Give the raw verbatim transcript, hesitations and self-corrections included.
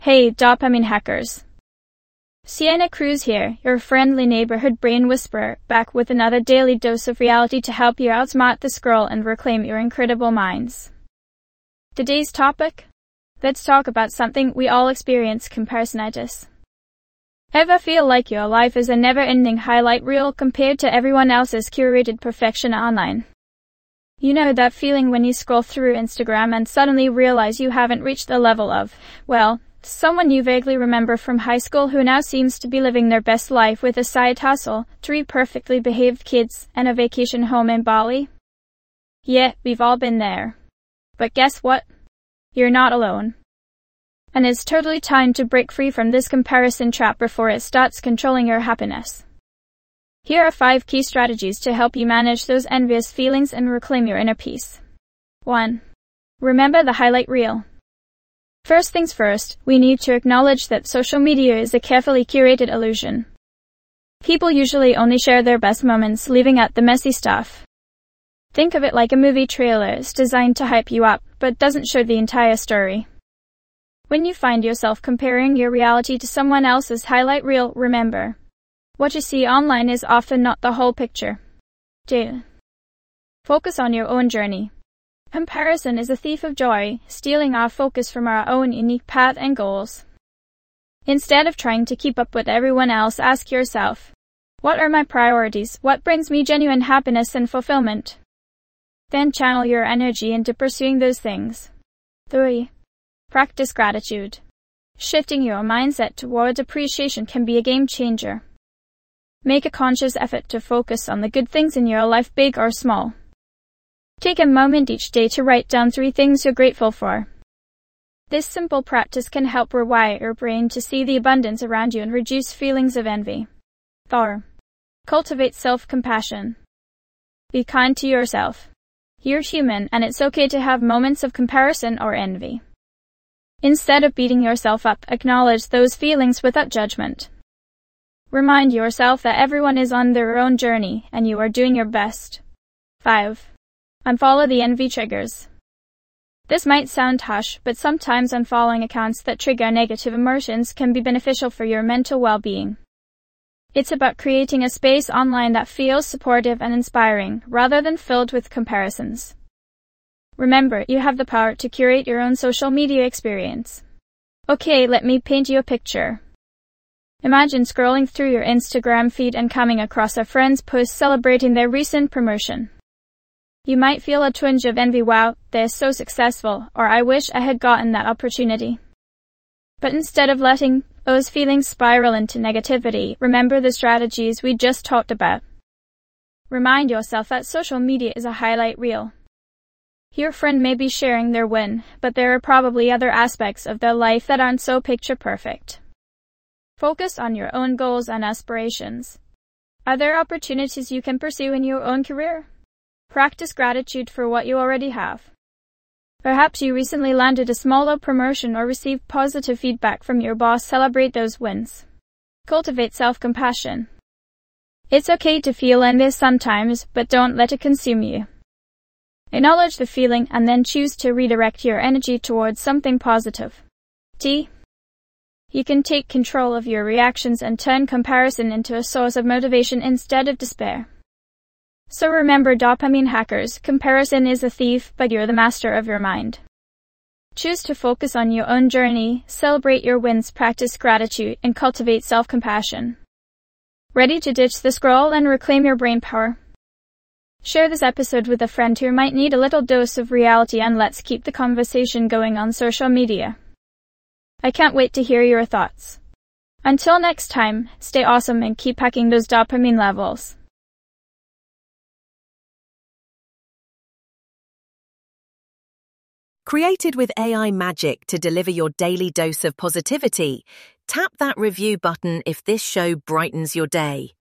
Hey, dopamine hackers. Sienna Cruz here, your friendly neighborhood brain whisperer, back with another daily dose of reality to help you outsmart the scroll and reclaim your incredible minds. Today's topic? Let's talk about something we all experience: comparisonitis. Ever feel like your life is a never-ending highlight reel compared to everyone else's curated perfection online? You know that feeling when you scroll through Instagram and suddenly realize you haven't reached the level of, well, someone you vaguely remember from high school who now seems to be living their best life with a side hustle, three perfectly behaved kids, and a vacation home in Bali? Yeah, we've all been there. But guess what? You're not alone. And it's totally time to break free from this comparison trap before it starts controlling your happiness. Here are five key strategies to help you manage those envious feelings and reclaim your inner peace. one. Remember the highlight reel. First things first, we need to acknowledge that social media is a carefully curated illusion. People usually only share their best moments, leaving out the messy stuff. Think of it like a movie trailer. It's designed to hype you up, but doesn't show the entire story. When you find yourself comparing your reality to someone else's highlight reel, remember, what you see online is often not the whole picture. two. Focus on your own journey. Comparison is a thief of joy, stealing our focus from our own unique path and goals. Instead of trying to keep up with everyone else, ask yourself, what are my priorities? What brings me genuine happiness and fulfillment? Then channel your energy into pursuing those things. three. Practice gratitude. Shifting your mindset towards appreciation can be a game changer. Make a conscious effort to focus on the good things in your life, big or small. Take a moment each day to write down three things you're grateful for. This simple practice can help rewire your brain to see the abundance around you and reduce feelings of envy. four. Cultivate self-compassion. Be kind to yourself. You're human, and it's okay to have moments of comparison or envy. Instead of beating yourself up, acknowledge those feelings without judgment. Remind yourself that everyone is on their own journey, and you are doing your best. five. Unfollow the envy triggers. This might sound harsh, but sometimes unfollowing accounts that trigger negative emotions can be beneficial for your mental well-being. It's about creating a space online that feels supportive and inspiring, rather than filled with comparisons. Remember, you have the power to curate your own social media experience. Okay, let me paint you a picture. Imagine scrolling through your Instagram feed and coming across a friend's post celebrating their recent promotion. You might feel a twinge of envy. Wow, they're so successful, or I wish I had gotten that opportunity. But instead of letting those feelings spiral into negativity, remember the strategies we just talked about. Remind yourself that social media is a highlight reel. Your friend may be sharing their win, but there are probably other aspects of their life that aren't so picture perfect. Focus on your own goals and aspirations. Are there opportunities you can pursue in your own career? Practice gratitude for what you already have. Perhaps you recently landed a smaller promotion or received positive feedback from your boss. Celebrate those wins. Cultivate self-compassion. It's okay to feel envious sometimes, but don't let it consume you. Acknowledge the feeling and then choose to redirect your energy towards something positive. T. You can take control of your reactions and turn comparison into a source of motivation instead of despair. So remember, dopamine hackers, comparison is a thief, but you're the master of your mind. Choose to focus on your own journey, celebrate your wins, practice gratitude, and cultivate self-compassion. Ready to ditch the scroll and reclaim your brain power? Share this episode with a friend who might need a little dose of reality, and let's keep the conversation going on social media. I can't wait to hear your thoughts. Until next time, stay awesome and keep hacking those dopamine levels. Created with A I magic to deliver your daily dose of positivity, tap that review button if this show brightens your day.